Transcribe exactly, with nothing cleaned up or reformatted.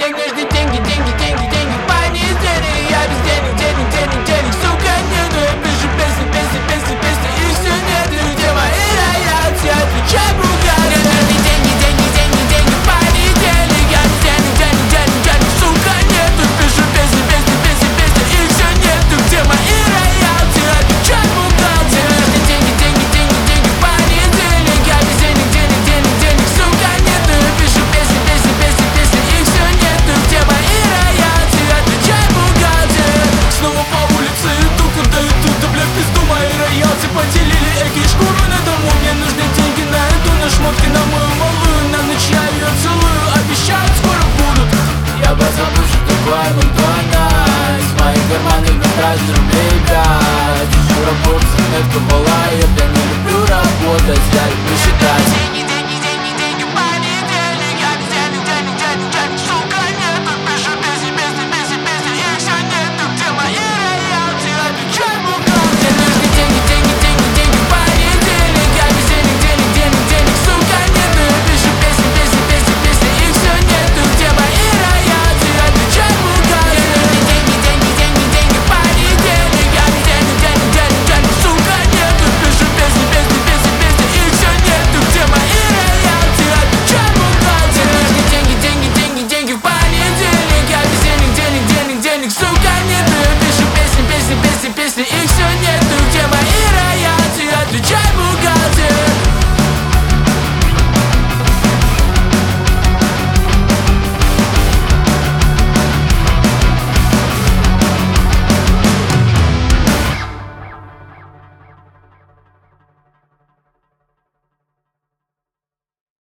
нужны деньги, деньги, деньги, деньги. В понедельник я без денег, денег, денег, денег. Сука, нету, я пишу песни, песни, песни, песни. Их все нет, где мои роялти? Отвечай, бухгалтер. Мне нужны деньги, деньги, деньги, деньги. В понедельник я без денег, денег, денег, денег. Сука, нету, пишу песни, песни, песни, песни. Их все нету, где мои роялти? Отвечай, бухгалтер. Мне нужны деньги, деньги, деньги, деньги. В понедельник я без денег, денег, денег, денег. Сука, нету, я пишу песни, песни, песни, песни. Их все нету, где мои роялти? Отвечай, бухгалтер. Снова по улице иду, куда иду? Да бля, в пизду мои роялти поделили эки шкуру на дому. Мне нужны деньги на еду, на шмотки, на мою малую. На ночь я ее целую, обещают, скоро будут. Я бы забыл, что такое Макдональдс. В моих карманах на трассе рублей пять. Ищу работу, заметка была, я бля не люблю работать. Я люблю